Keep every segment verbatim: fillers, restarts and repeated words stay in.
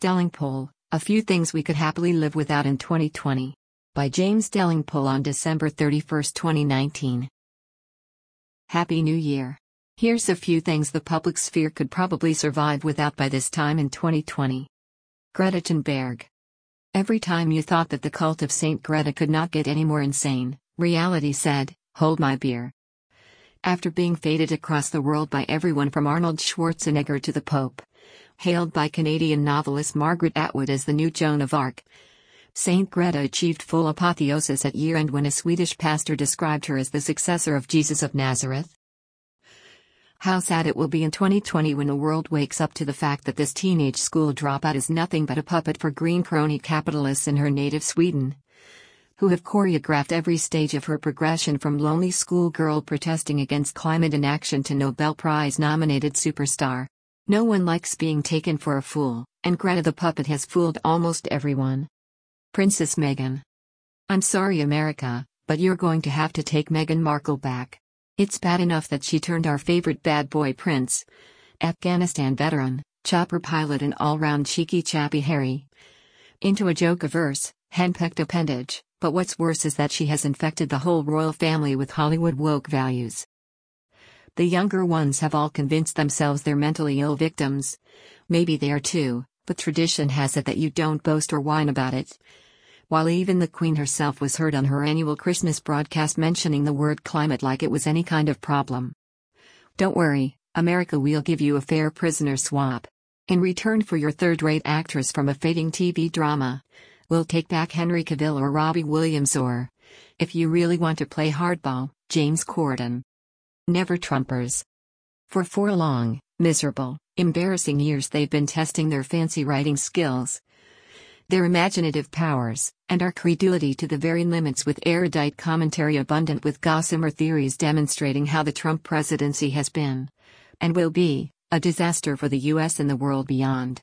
Delingpole, A Few Things We Could Happily Live Without in twenty twenty. By James Delingpole on December thirty-first, twenty nineteen. Happy New Year. Here's a few things the public sphere could probably survive without by this time in twenty twenty. Greta Thunberg. Every time you thought that the cult of Saint Greta could not get any more insane, reality said, "Hold my beer." After being feted across the world by everyone from Arnold Schwarzenegger to the Pope, hailed by Canadian novelist Margaret Atwood as the new Joan of Arc, Saint Greta achieved full apotheosis at year-end when a Swedish pastor described her as the successor of Jesus of Nazareth. How sad it will be in twenty twenty when the world wakes up to the fact that this teenage school dropout is nothing but a puppet for green crony capitalists in her native Sweden, who have choreographed every stage of her progression from lonely schoolgirl protesting against climate inaction to Nobel Prize-nominated superstar. No one likes being taken for a fool, and Greta the puppet has fooled almost everyone. Princess Meghan. I'm sorry America, but you're going to have to take Meghan Markle back. It's bad enough that she turned our favorite bad boy prince, Afghanistan veteran, chopper pilot and all-round cheeky chappy Harry, into a joke-averse, henpecked appendage, but what's worse is that she has infected the whole royal family with Hollywood woke values. The younger ones have all convinced themselves they're mentally ill victims. Maybe they are too, but tradition has it that you don't boast or whine about it. While even the Queen herself was heard on her annual Christmas broadcast mentioning the word climate like it was any kind of problem. Don't worry, America, we'll give you a fair prisoner swap. In return for your third-rate actress from a fading T V drama, we'll take back Henry Cavill or Robbie Williams or, if you really want to play hardball, James Corden. Never Trumpers. For four long, miserable, embarrassing years they've been testing their fancy writing skills, their imaginative powers, and our credulity to the very limits with erudite commentary abundant with gossamer theories demonstrating how the Trump presidency has been, and will be, a disaster for the U S and the world beyond.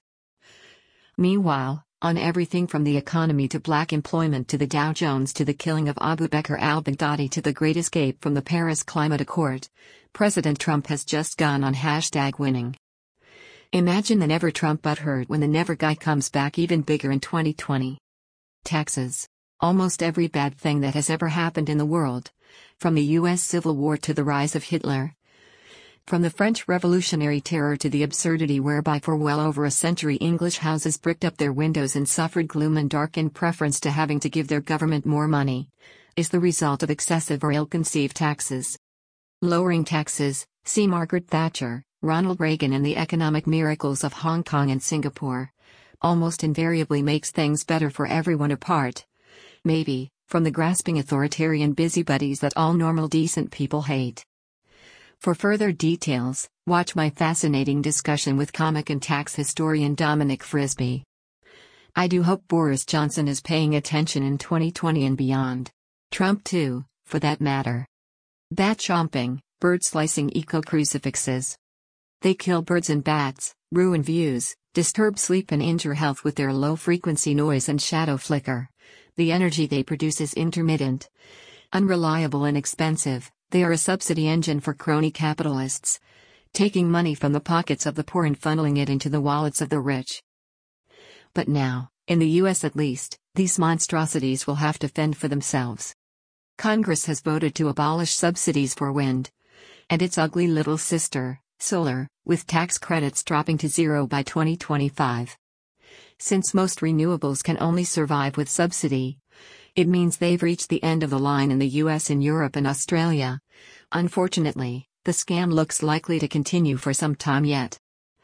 Meanwhile, on everything from the economy to black employment to the Dow Jones to the killing of Abu Bakr al-Baghdadi to the Great Escape from the Paris Climate Accord, President Trump has just gone on hashtag winning. Imagine the never Trump butthurt when the never guy comes back even bigger in twenty twenty. Taxes. Almost every bad thing that has ever happened in the world, from the U S Civil War to the rise of Hitler, from the French Revolutionary Terror to the absurdity whereby for well over a century English houses bricked up their windows and suffered gloom and dark in preference to having to give their government more money, is the result of excessive or ill-conceived taxes. Lowering taxes, see Margaret Thatcher, Ronald Reagan and the economic miracles of Hong Kong and Singapore, almost invariably makes things better for everyone apart, maybe, from the grasping authoritarian busybodies that all normal decent people hate. For further details, watch my fascinating discussion with comic and tax historian Dominic Frisby. I do hope Boris Johnson is paying attention in twenty twenty and beyond. Trump too, for that matter. Bat chomping, bird slicing eco-crucifixes. They kill birds and bats, ruin views, disturb sleep and injure health with their low-frequency noise and shadow flicker. The energy they produce is intermittent, unreliable and expensive. They are a subsidy engine for crony capitalists, taking money from the pockets of the poor and funneling it into the wallets of the rich. But now, in the U S at least, these monstrosities will have to fend for themselves. Congress has voted to abolish subsidies for wind and its ugly little sister, solar, with tax credits dropping to zero by twenty twenty-five. Since most renewables can only survive with subsidy, it means they've reached the end of the line in the U S and Europe and Australia. Unfortunately, the scam looks likely to continue for some time yet.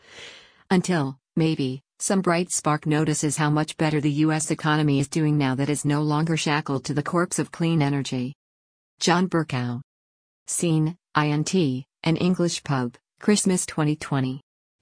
Until, maybe, some bright spark notices how much better the U S economy is doing now that it's no longer shackled to the corpse of clean energy. John Bercow. Scene, I N T, an English pub, Christmas twenty twenty.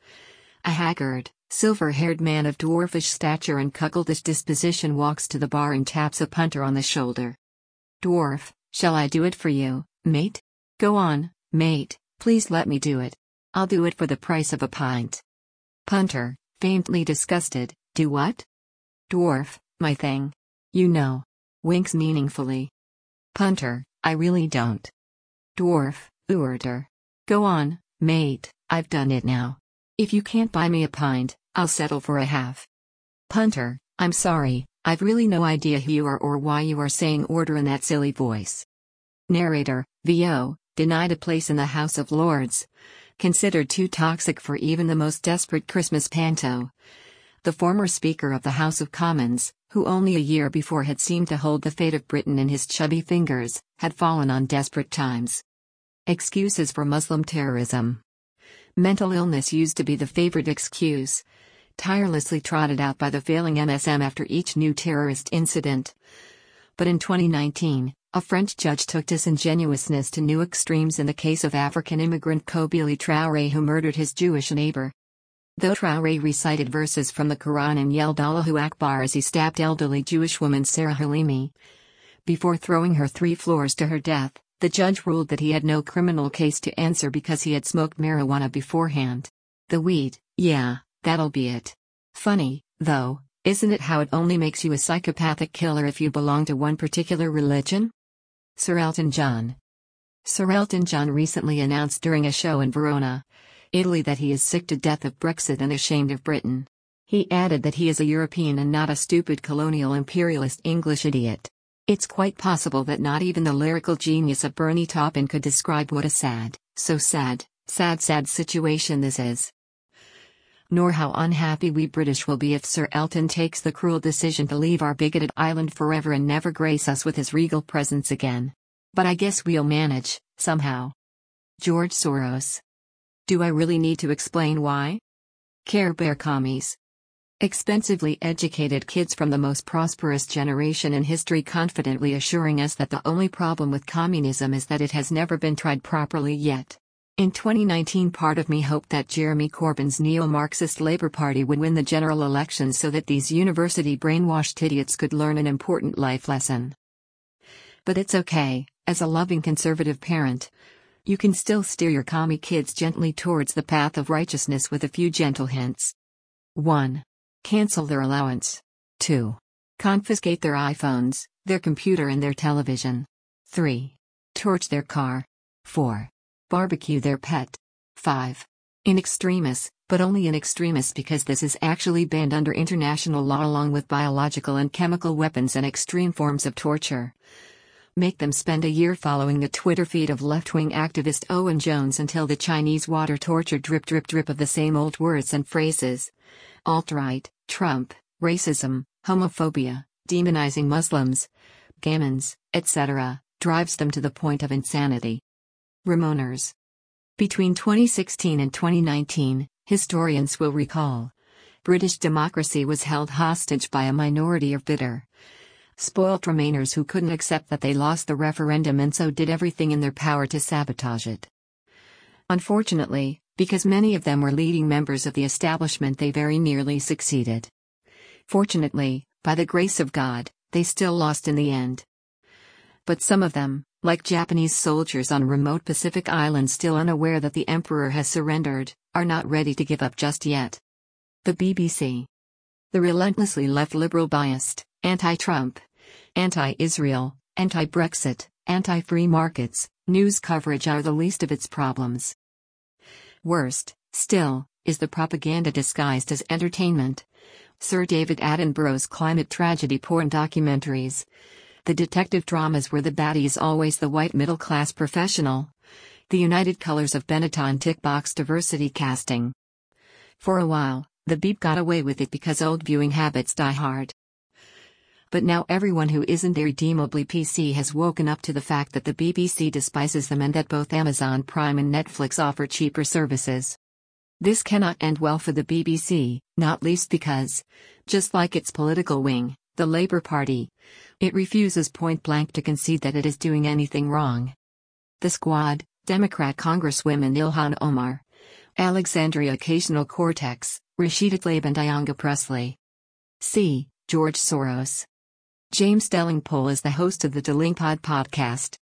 A haggard, silver-haired man of dwarfish stature and cuckoldish disposition walks to the bar and taps a punter on the shoulder. Dwarf, shall I do it for you, mate? Go on, mate, please let me do it. I'll do it for the price of a pint. Punter, faintly disgusted, do what? Dwarf, my thing. You know. Winks meaningfully. Punter, I really don't. Dwarf, Uerter. Go on, mate, I've done it now. If you can't buy me a pint, I'll settle for a half. Punter, I'm sorry, I've really no idea who you are or why you are saying order in that silly voice. Narrator, V O, denied a place in the House of Lords. Considered too toxic for even the most desperate Christmas panto. The former Speaker of the House of Commons, who only a year before had seemed to hold the fate of Britain in his chubby fingers, had fallen on desperate times. Excuses for Muslim terrorism. Mental illness used to be the favorite excuse, tirelessly trotted out by the failing M S M after each new terrorist incident. But in twenty nineteen, a French judge took disingenuousness to new extremes in the case of African immigrant Kobili Traoré, who murdered his Jewish neighbor. Though Traoré recited verses from the Quran and yelled Allahu Akbar as he stabbed elderly Jewish woman Sarah Halimi before throwing her three floors to her death, the judge ruled that he had no criminal case to answer because he had smoked marijuana beforehand. The weed, yeah, that'll be it. Funny, though, isn't it how it only makes you a psychopathic killer if you belong to one particular religion? Sir Elton John. Sir Elton John recently announced during a show in Verona, Italy, that he is sick to death of Brexit and ashamed of Britain. He added that he is a European and not a stupid colonial imperialist English idiot. It's quite possible that not even the lyrical genius of Bernie Taupin could describe what a sad, so sad, sad sad situation this is. Nor how unhappy we British will be if Sir Elton takes the cruel decision to leave our bigoted island forever and never grace us with his regal presence again. But I guess we'll manage, somehow. George Soros. Do I really need to explain why? Care Bear commies. Expensively educated kids from the most prosperous generation in history confidently assuring us that the only problem with communism is that it has never been tried properly yet. In twenty nineteen, part of me hoped that Jeremy Corbyn's neo-Marxist Labour Party would win the general election so that these university brainwashed idiots could learn an important life lesson. But it's okay, as a loving conservative parent, you can still steer your commie kids gently towards the path of righteousness with a few gentle hints. one. Cancel their allowance. two. Confiscate their iPhones, their computer and their television. three. Torch their car. four. Barbecue their pet. five. In extremis, but only in extremis because this is actually banned under international law along with biological and chemical weapons and extreme forms of torture. Make them spend a year following the Twitter feed of left-wing activist Owen Jones until the Chinese water torture drip drip drip of the same old words and phrases. Alt-right, Trump, racism, homophobia, demonizing Muslims, gamins, et cetera, drives them to the point of insanity. Ramoners. Between twenty sixteen and twenty nineteen, historians will recall, British democracy was held hostage by a minority of bitter, spoilt Remainers who couldn't accept that they lost the referendum and so did everything in their power to sabotage it. Unfortunately, because many of them were leading members of the establishment, they very nearly succeeded. Fortunately, by the grace of God, they still lost in the end. But some of them, like Japanese soldiers on remote Pacific islands still unaware that the emperor has surrendered, are not ready to give up just yet. The B B C. The relentlessly left-liberal biased, anti-Trump, anti-Israel, anti-Brexit, anti-free markets, news coverage are the least of its problems. Worst, still, is the propaganda disguised as entertainment. Sir David Attenborough's climate tragedy porn documentaries. The detective dramas where the baddie is always the white middle-class professional. The United Colors of Benetton tick box diversity casting. For a while, the Beep got away with it because old viewing habits die hard. But now everyone who isn't irredeemably P C has woken up to the fact that the B B C despises them and that both Amazon Prime and Netflix offer cheaper services. This cannot end well for the B B C, not least because, just like its political wing, the Labour Party, it refuses point-blank to concede that it is doing anything wrong. The Squad, Democrat Congresswomen Ilhan Omar, Alexandria Ocasio-Cortez, Rashida Tlaib and Ayanna Pressley. C. George Soros. James Delingpole is the host of the Delingpod podcast.